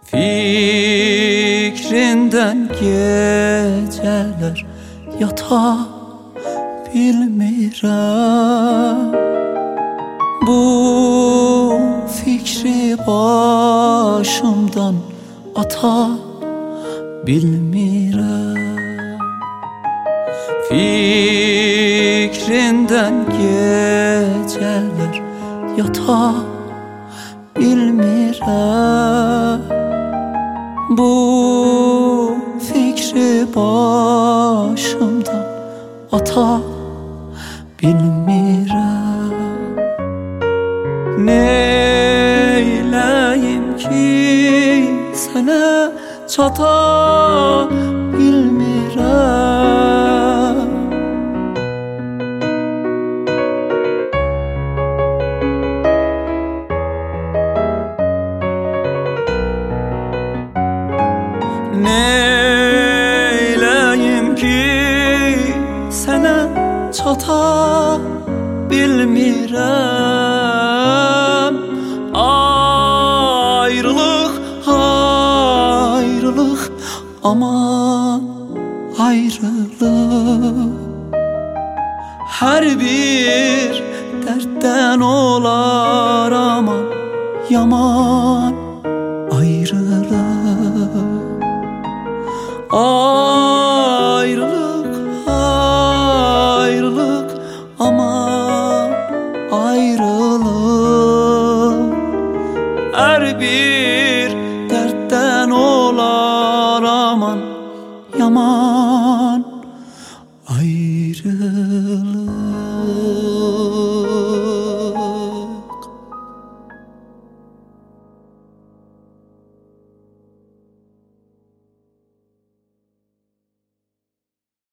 Fikrinden geceler yata bilmirəm. Bu fikri başımdan ata bilmirəm. Fikrinden geceler yata bilmirəm. Bu fikri başımdan ata bilmirəm. Neyləyim ki sənə çata bilmirəm. Neyləyim ki sənə çata bilmirəm. Ayrılıq, ayrılıq, aman ayrılıq. Hər bir dərddən olar aman yaman ayrılıq. Ayrılık, ayrılık, aman ayrılık. Her bir